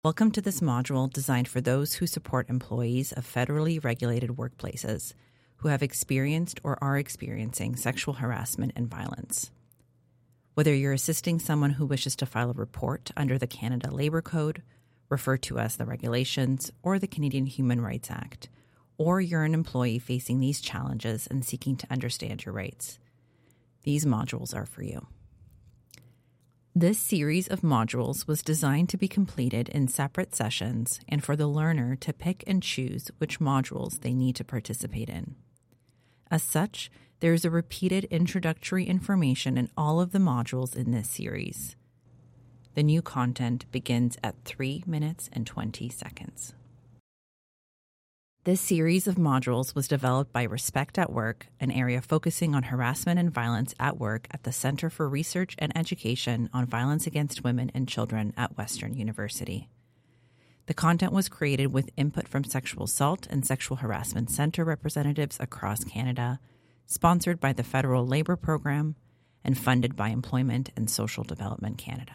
Welcome to this module designed for those who support employees of federally regulated workplaces who have experienced or are experiencing sexual harassment and violence. Whether you're assisting someone who wishes to file a report under the Canada Labour Code, referred to as the Regulations, or the Canadian Human Rights Act, or you're an employee facing these challenges and seeking to understand your rights, these modules are for you. This series of modules was designed to be completed in separate sessions and for the learner to pick and choose which modules they need to participate in. As such, there is a repeated introductory information in all of the modules in this series. The new content begins at 3 minutes and 20 seconds. This series of modules was developed by Respect at Work, an area focusing on harassment and violence at work at the Centre for Research and Education on Violence Against Women and Children at Western University. The content was created with input from Sexual Assault and Sexual Harassment Centre representatives across Canada, sponsored by the Federal Labour Program, and funded by Employment and Social Development Canada.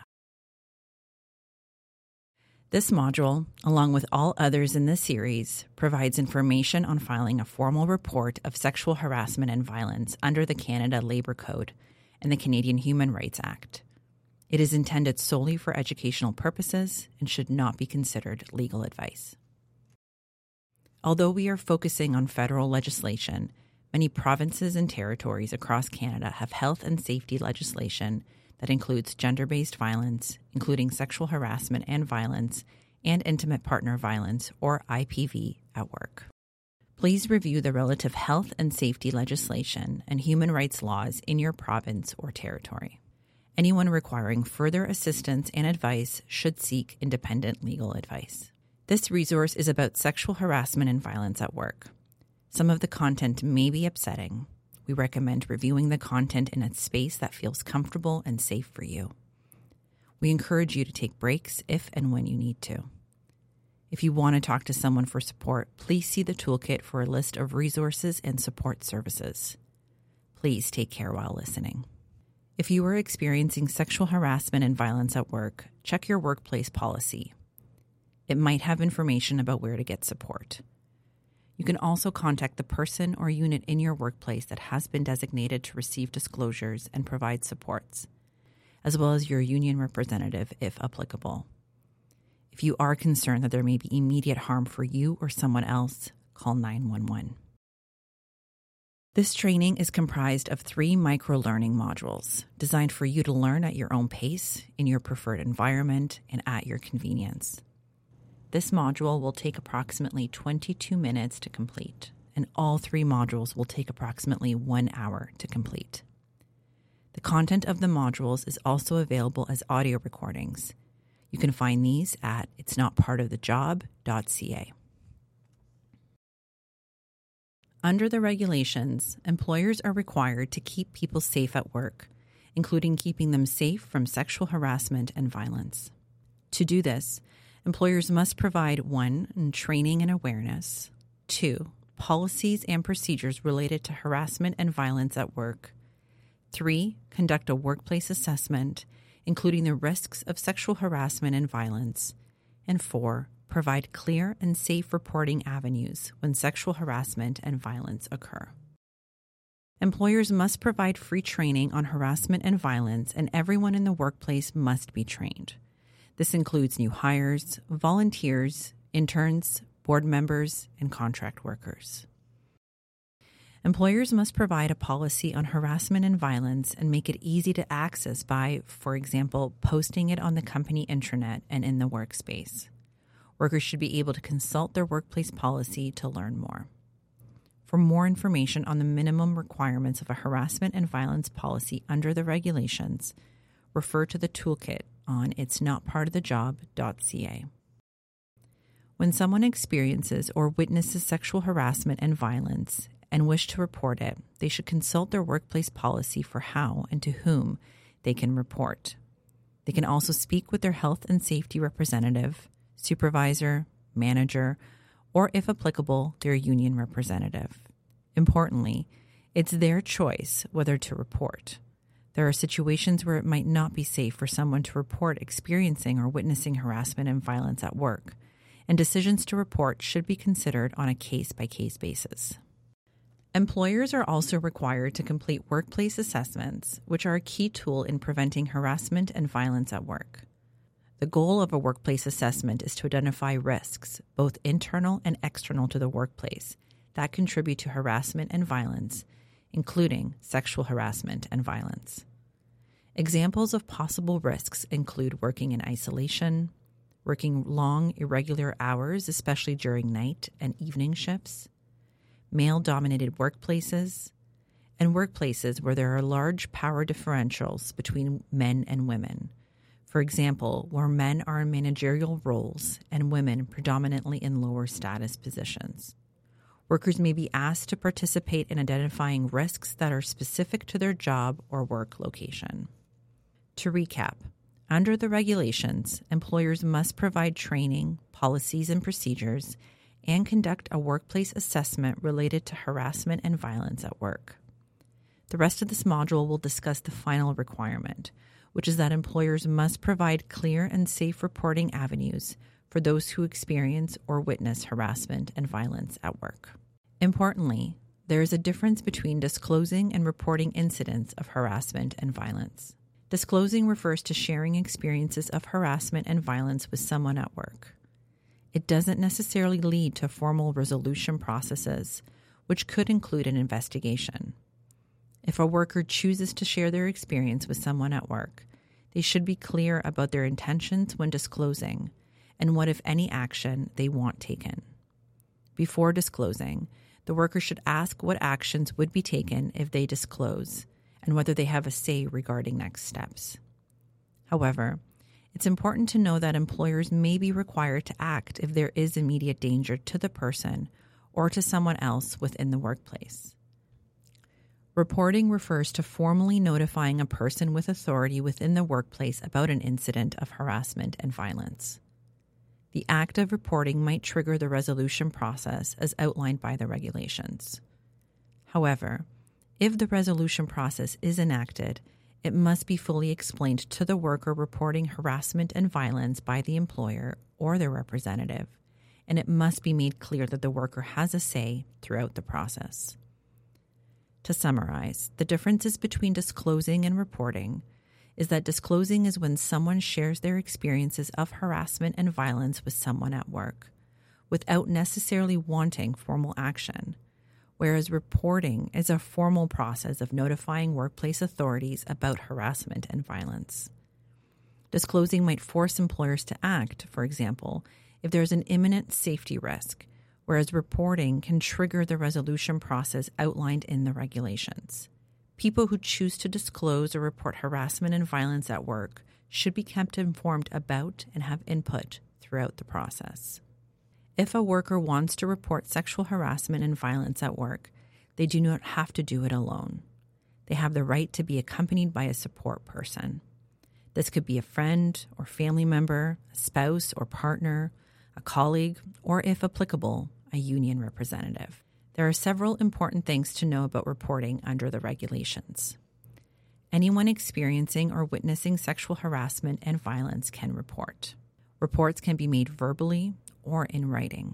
This module, along with all others in this series, provides information on filing a formal report of sexual harassment and violence under the Canada Labour Code and the Canadian Human Rights Act. It is intended solely for educational purposes and should not be considered legal advice. Although we are focusing on federal legislation, many provinces and territories across Canada have health and safety legislation that includes gender-based violence, including sexual harassment and violence, and intimate partner violence, or IPV, at work. Please review the relative health and safety legislation and human rights laws in your province or territory. Anyone requiring further assistance and advice should seek independent legal advice. This resource is about sexual harassment and violence at work. Some of the content may be upsetting. We recommend reviewing the content in a space that feels comfortable and safe for you. We encourage you to take breaks if and when you need to. If you want to talk to someone for support, please see the toolkit for a list of resources and support services. Please take care while listening. If you are experiencing sexual harassment and violence at work, check your workplace policy. It might have information about where to get support. You can also contact the person or unit in your workplace that has been designated to receive disclosures and provide supports, as well as your union representative if applicable. If you are concerned that there may be immediate harm for you or someone else, call 911. This training is comprised of 3 micro-learning modules designed for you to learn at your own pace, in your preferred environment, and at your convenience. This module will take approximately 22 minutes to complete, and all 3 modules will take approximately 1 hour to complete. The content of the modules is also available as audio recordings. You can find these at itsnotpartofthejob.ca. Under the regulations, employers are required to keep people safe at work, including keeping them safe from sexual harassment and violence. To do this, employers must provide 1, training and awareness, 2, policies and procedures related to harassment and violence at work, 3, conduct a workplace assessment, including the risks of sexual harassment and violence, and 4, provide clear and safe reporting avenues when sexual harassment and violence occur. Employers must provide free training on harassment and violence, and everyone in the workplace must be trained. This includes new hires, volunteers, interns, board members, and contract workers. Employers must provide a policy on harassment and violence and make it easy to access by, for example, posting it on the company intranet and in the workspace. Workers should be able to consult their workplace policy to learn more. For more information on the minimum requirements of a harassment and violence policy under the regulations, refer to the toolkit on itsnotpartofthejob.ca. When someone experiences or witnesses sexual harassment and violence and wish to report it, they should consult their workplace policy for how and to whom they can report. They can also speak with their health and safety representative, supervisor, manager, or if applicable, their union representative. Importantly, it's their choice whether to report. There are situations where it might not be safe for someone to report experiencing or witnessing harassment and violence at work, and decisions to report should be considered on a case-by-case basis. Employers are also required to complete workplace assessments, which are a key tool in preventing harassment and violence at work. The goal of a workplace assessment is to identify risks, both internal and external to the workplace, that contribute to harassment and violence, including sexual harassment and violence. Examples of possible risks include working in isolation, working long, irregular hours, especially during night and evening shifts, male-dominated workplaces, and workplaces where there are large power differentials between men and women. For example, where men are in managerial roles and women predominantly in lower status positions. Workers may be asked to participate in identifying risks that are specific to their job or work location. To recap, under the regulations, employers must provide training, policies, and procedures, and conduct a workplace assessment related to harassment and violence at work. The rest of this module will discuss the final requirement, which is that employers must provide clear and safe reporting avenues for those who experience or witness harassment and violence at work. Importantly, there is a difference between disclosing and reporting incidents of harassment and violence. Disclosing refers to sharing experiences of harassment and violence with someone at work. It doesn't necessarily lead to formal resolution processes, which could include an investigation. If a worker chooses to share their experience with someone at work, they should be clear about their intentions when disclosing and what, if any, action they want taken. Before disclosing, the worker should ask what actions would be taken if they disclose and whether they have a say regarding next steps. However, it's important to know that employers may be required to act if there is immediate danger to the person or to someone else within the workplace. Reporting refers to formally notifying a person with authority within the workplace about an incident of harassment and violence. The act of reporting might trigger the resolution process as outlined by the regulations. However, if the resolution process is enacted, it must be fully explained to the worker reporting harassment and violence by the employer or their representative, and it must be made clear that the worker has a say throughout the process. To summarize, the differences between disclosing and reporting is that disclosing is when someone shares their experiences of harassment and violence with someone at work, without necessarily wanting formal action, whereas reporting is a formal process of notifying workplace authorities about harassment and violence. Disclosing might force employers to act, for example, if there is an imminent safety risk, whereas reporting can trigger the resolution process outlined in the regulations. People who choose to disclose or report harassment and violence at work should be kept informed about and have input throughout the process. If a worker wants to report sexual harassment and violence at work, they do not have to do it alone. They have the right to be accompanied by a support person. This could be a friend or family member, a spouse or partner, a colleague, or if applicable, a union representative. There are several important things to know about reporting under the regulations. Anyone experiencing or witnessing sexual harassment and violence can report. Reports can be made verbally or in writing.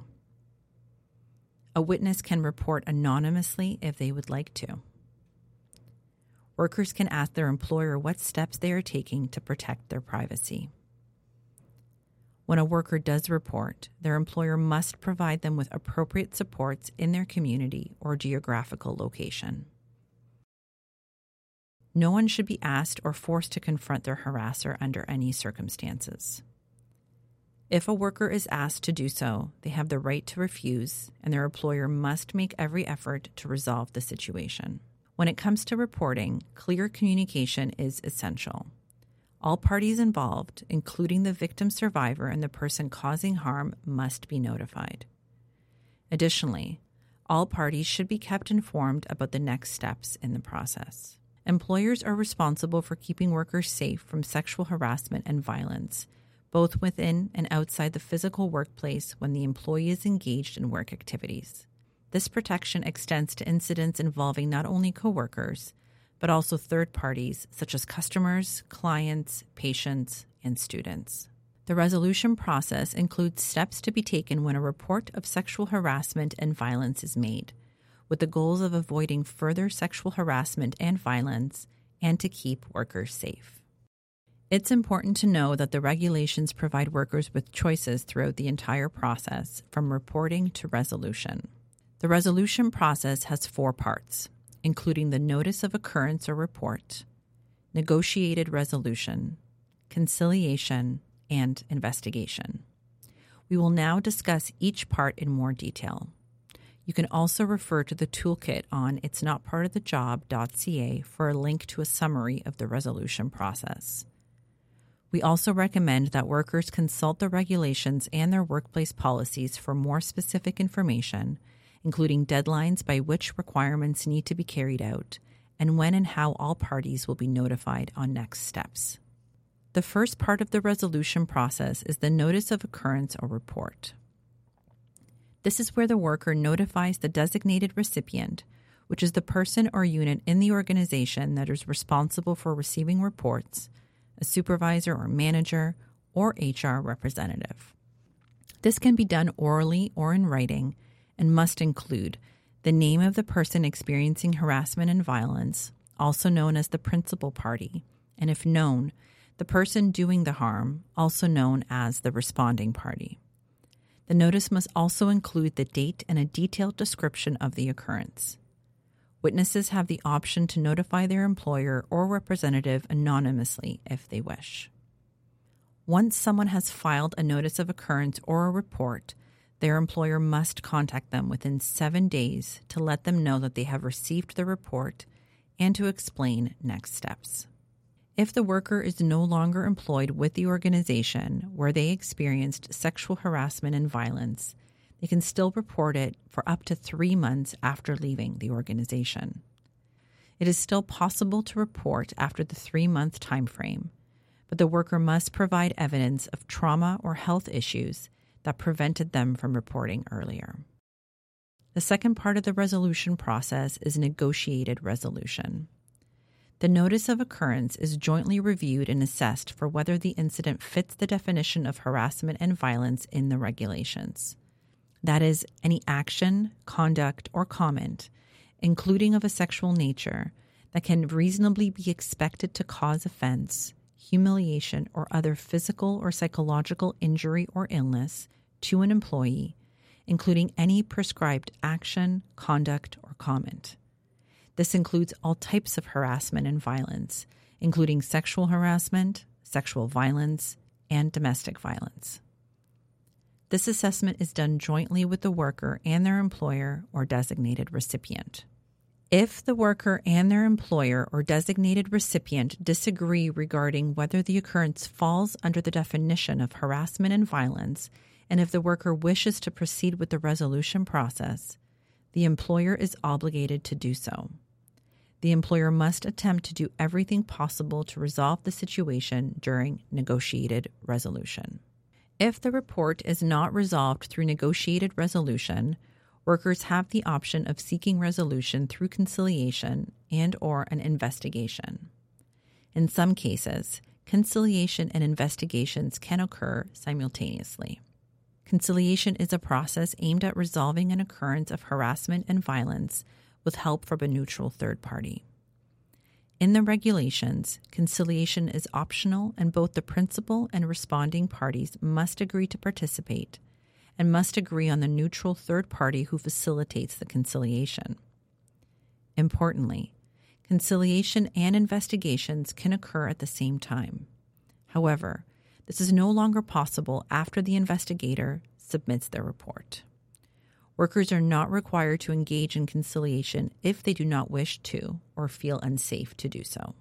A witness can report anonymously if they would like to. Workers can ask their employer what steps they are taking to protect their privacy. When a worker does report, their employer must provide them with appropriate supports in their community or geographical location. No one should be asked or forced to confront their harasser under any circumstances. If a worker is asked to do so, they have the right to refuse, and their employer must make every effort to resolve the situation. When it comes to reporting, clear communication is essential. All parties involved, including the victim survivor and the person causing harm, must be notified. Additionally, all parties should be kept informed about the next steps in the process. Employers are responsible for keeping workers safe from sexual harassment and violence, both within and outside the physical workplace when the employee is engaged in work activities. This protection extends to incidents involving not only coworkers, but also third parties such as customers, clients, patients, and students. The resolution process includes steps to be taken when a report of sexual harassment and violence is made, with the goals of avoiding further sexual harassment and violence and to keep workers safe. It's important to know that the regulations provide workers with choices throughout the entire process, from reporting to resolution. The resolution process has 4 parts, including the notice of occurrence or report, negotiated resolution, conciliation, and investigation. We will now discuss each part in more detail. You can also refer to the toolkit on itsnotpartofthejob.ca for a link to a summary of the resolution process. We also recommend that workers consult the regulations and their workplace policies for more specific information, including deadlines by which requirements need to be carried out, and when and how all parties will be notified on next steps. The first part of the resolution process is the notice of occurrence or report. This is where the worker notifies the designated recipient, which is the person or unit in the organization that is responsible for receiving reports, a supervisor or manager, or HR representative. This can be done orally or in writing and must include the name of the person experiencing harassment and violence, also known as the principal party, and if known, the person doing the harm, also known as the responding party. The notice must also include the date and a detailed description of the occurrence. Witnesses have the option to notify their employer or representative anonymously if they wish. Once someone has filed a notice of occurrence or a report, their employer must contact them within 7 days to let them know that they have received the report and to explain next steps. If the worker is no longer employed with the organization where they experienced sexual harassment and violence, they can still report it for up to 3 months after leaving the organization. It is still possible to report after the 3-month time frame, but the worker must provide evidence of trauma or health issues that prevented them from reporting earlier. The second part of the resolution process is negotiated resolution. The notice of occurrence is jointly reviewed and assessed for whether the incident fits the definition of harassment and violence in the regulations. That is, any action, conduct, or comment, including of a sexual nature, that can reasonably be expected to cause offense, humiliation, or other physical or psychological injury or illness to an employee, including any prescribed action, conduct, or comment. This includes all types of harassment and violence, including sexual harassment, sexual violence, and domestic violence. This assessment is done jointly with the worker and their employer or designated recipient. If the worker and their employer or designated recipient disagree regarding whether the occurrence falls under the definition of harassment and violence, and if the worker wishes to proceed with the resolution process, the employer is obligated to do so. The employer must attempt to do everything possible to resolve the situation during negotiated resolution. If the report is not resolved through negotiated resolution, workers have the option of seeking resolution through conciliation and/or an investigation. In some cases, conciliation and investigations can occur simultaneously. Conciliation is a process aimed at resolving an occurrence of harassment and violence with help from a neutral third party. In the regulations, conciliation is optional, and both the principal and responding parties must agree to participate and must agree on the neutral third party who facilitates the conciliation. Importantly, conciliation and investigations can occur at the same time. However, this is no longer possible after the investigator submits their report. Workers are not required to engage in conciliation if they do not wish to or feel unsafe to do so.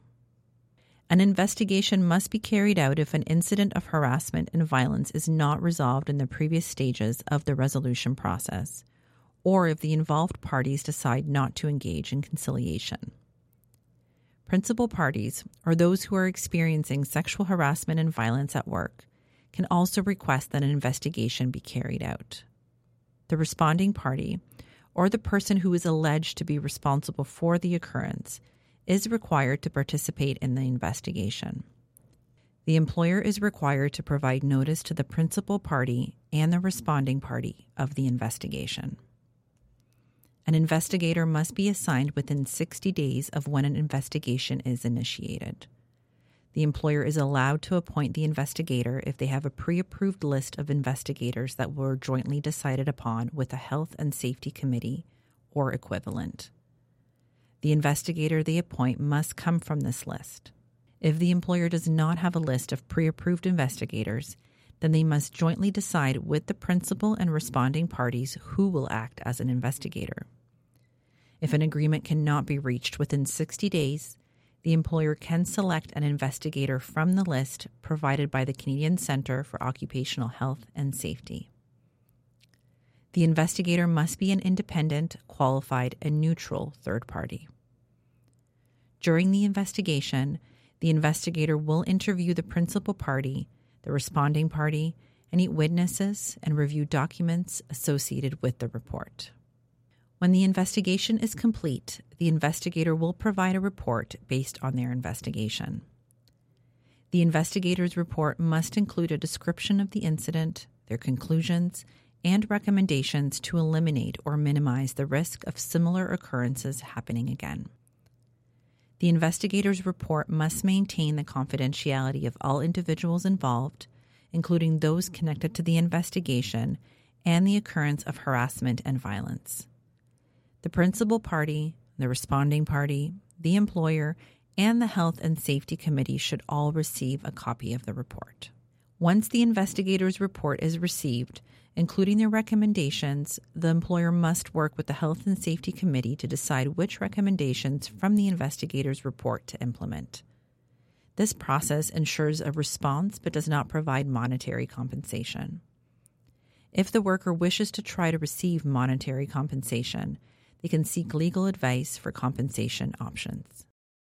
An investigation must be carried out if an incident of harassment and violence is not resolved in the previous stages of the resolution process, or if the involved parties decide not to engage in conciliation. Principal parties, or those who are experiencing sexual harassment and violence at work, can also request that an investigation be carried out. The responding party, or the person who is alleged to be responsible for the occurrence, is required to participate in the investigation. The employer is required to provide notice to the principal party and the responding party of the investigation. An investigator must be assigned within 60 days of when an investigation is initiated. The employer is allowed to appoint the investigator if they have a pre-approved list of investigators that were jointly decided upon with a health and safety committee or equivalent. The investigator they appoint must come from this list. If the employer does not have a list of pre-approved investigators, then they must jointly decide with the principal and responding parties who will act as an investigator. If an agreement cannot be reached within 60 days, the employer can select an investigator from the list provided by the Canadian Centre for Occupational Health and Safety. The investigator must be an independent, qualified, and neutral third party. During the investigation, the investigator will interview the principal party, the responding party, any witnesses, and review documents associated with the report. When the investigation is complete, the investigator will provide a report based on their investigation. The investigator's report must include a description of the incident, their conclusions, and recommendations to eliminate or minimize the risk of similar occurrences happening again. The investigator's report must maintain the confidentiality of all individuals involved, including those connected to the investigation and the occurrence of harassment and violence. The principal party, the responding party, the employer, and the Health and Safety Committee should all receive a copy of the report. Once the investigator's report is received, including their recommendations, the employer must work with the Health and Safety Committee to decide which recommendations from the investigator's report to implement. This process ensures a response but does not provide monetary compensation. If the worker wishes to try to receive monetary compensation, they can seek legal advice for compensation options.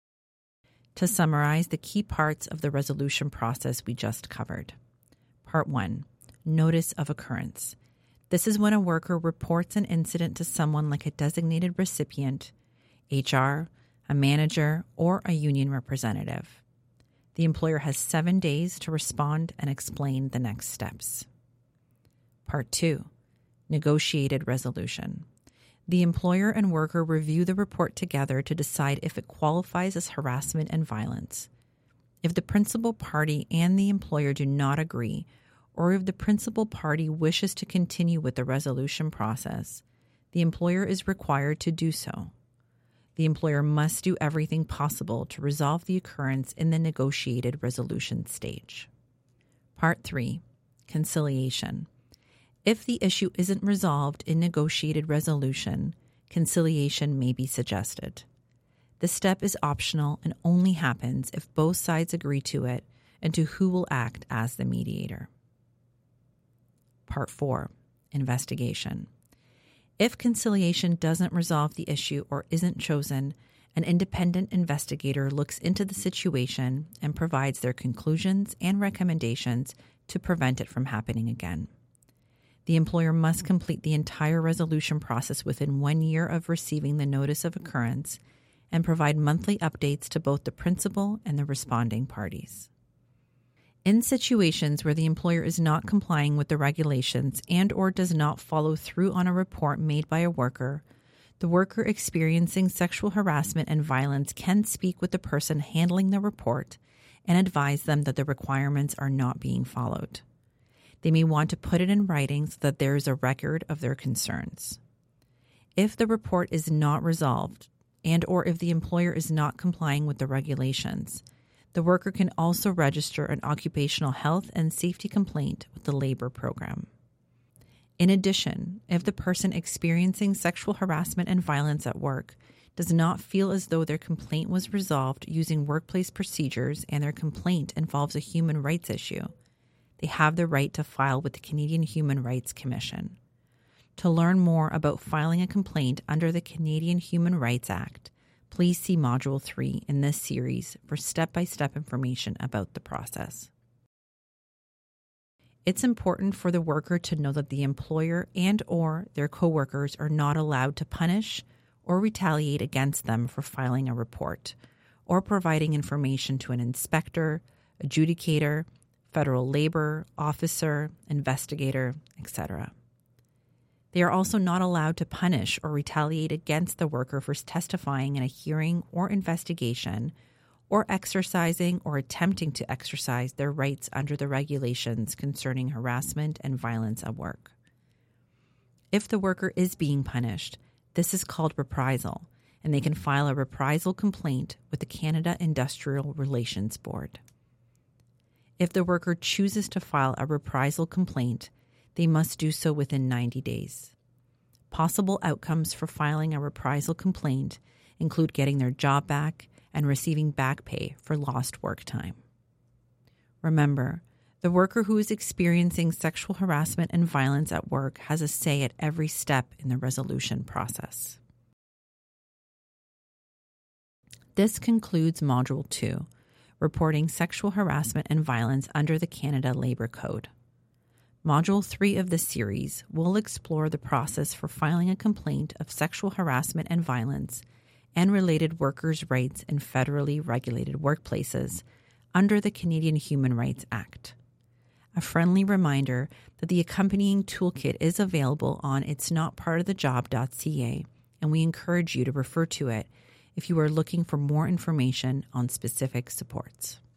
To summarize the key parts of the resolution process we just covered. Part 1. Notice of occurrence. This is when a worker reports an incident to someone like a designated recipient, HR, a manager, or a union representative. The employer has 7 days to respond and explain the next steps. Part 2. Negotiated resolution. The employer and worker review the report together to decide if it qualifies as harassment and violence. If the principal party and the employer do not agree, or if the principal party wishes to continue with the resolution process, the employer is required to do so. The employer must do everything possible to resolve the occurrence in the negotiated resolution stage. Part 3. Conciliation. If the issue isn't resolved in negotiated resolution, conciliation may be suggested. This step is optional and only happens if both sides agree to it and to who will act as the mediator. Part 4. Investigation. If conciliation doesn't resolve the issue or isn't chosen, an independent investigator looks into the situation and provides their conclusions and recommendations to prevent it from happening again. The employer must complete the entire resolution process within 1 year of receiving the notice of occurrence and provide monthly updates to both the principal and the responding parties. In situations where the employer is not complying with the regulations and/or does not follow through on a report made by a worker, the worker experiencing sexual harassment and violence can speak with the person handling the report and advise them that the requirements are not being followed. They may want to put it in writing so that there is a record of their concerns. If the report is not resolved and/or if the employer is not complying with the regulations, the worker can also register an occupational health and safety complaint with the labor program. In addition, if the person experiencing sexual harassment and violence at work does not feel as though their complaint was resolved using workplace procedures and their complaint involves a human rights issue, they have the right to file with the Canadian Human Rights Commission. To learn more about filing a complaint under the Canadian Human Rights Act, please see Module 3 in this series for step-by-step information about the process. It's important for the worker to know that the employer and/or their coworkers are not allowed to punish or retaliate against them for filing a report or providing information to an inspector, adjudicator, federal labor officer, investigator, etc. They are also not allowed to punish or retaliate against the worker for testifying in a hearing or investigation or exercising or attempting to exercise their rights under the regulations concerning harassment and violence at work. If the worker is being punished, this is called reprisal, and they can file a reprisal complaint with the Canada Industrial Relations Board. If the worker chooses to file a reprisal complaint, they must do so within 90 days. Possible outcomes for filing a reprisal complaint include getting their job back and receiving back pay for lost work time. Remember, the worker who is experiencing sexual harassment and violence at work has a say at every step in the resolution process. This concludes Module 2, Reporting Sexual Harassment and Violence under the Canada Labour Code. Module 3 of this series will explore the process for filing a complaint of sexual harassment and violence and related workers' rights in federally regulated workplaces under the Canadian Human Rights Act. A friendly reminder that the accompanying toolkit is available on itsnotpartofthejob.ca, and we encourage you to refer to it if you are looking for more information on specific supports.